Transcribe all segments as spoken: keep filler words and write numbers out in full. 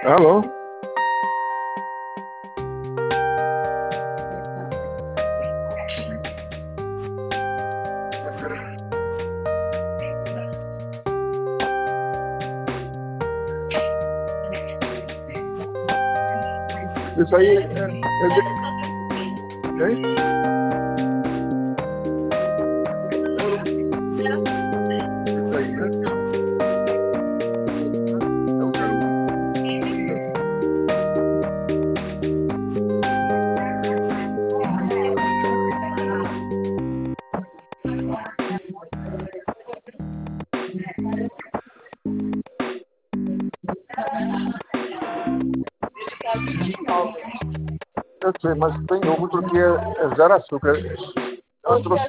Alô? Isso aí é, é de... Hein? Isso aí, né? Eu quero... Eu sei, mas tem ovo porque é, é zero açúcar. Eu trouxe...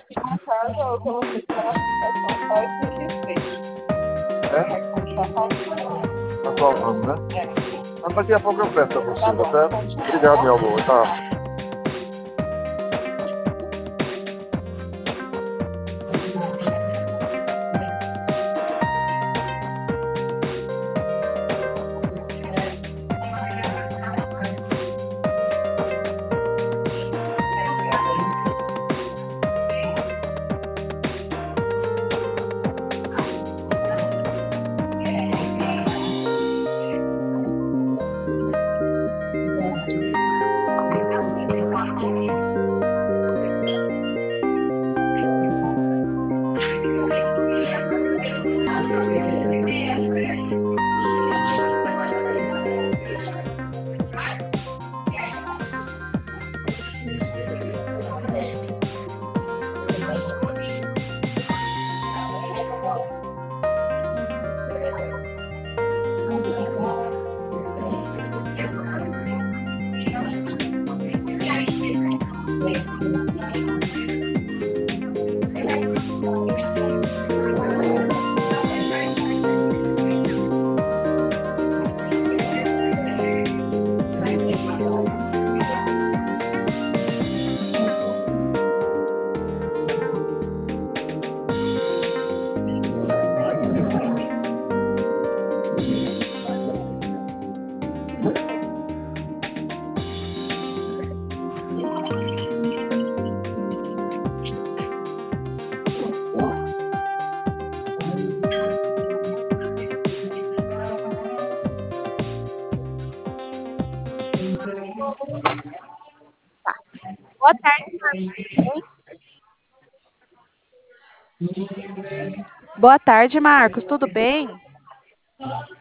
É? Tá salvando, né? Mas daqui a pouco eu peço pra você, tá certo? Obrigado, meu amor. Tá. Boa tarde, Boa tarde, Marcos. Tudo bem?